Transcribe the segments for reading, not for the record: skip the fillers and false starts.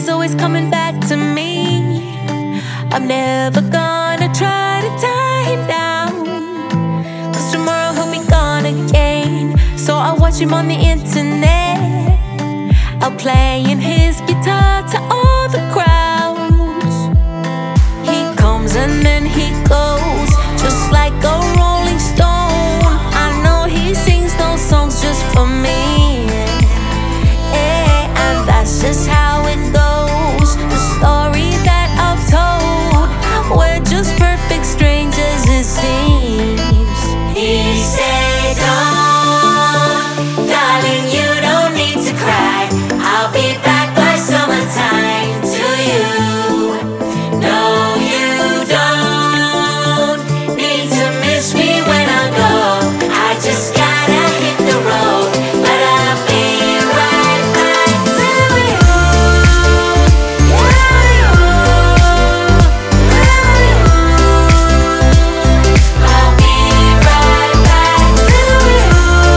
he's always coming back to me. I'm never gonna try to tie him down, 'cause tomorrow he'll be gone again. So I'll watch him on the internet, out playing his guitar to all the crowds. He comes and then he goes, just like a rolling stone. I know he sings those songs just for me, yeah, and that's just how it goes. The story that I've told, we're just perfect strangers, it seems. He said, "Don't, darling, you don't need to cry. I'll be back by summertime to you. No, you don't need to miss me when I go. I just gotta hit the road, but I'll be right back to you. I'll be right back to you.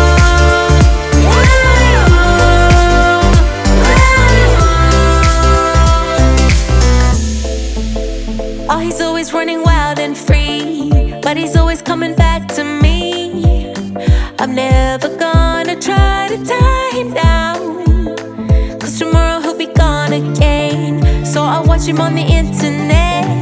Oh, he's always running wild and free, but he's always coming back to me. I'm never gonna try to tie him down, 'cause tomorrow he'll be gone again. So I'll watch him on the internet,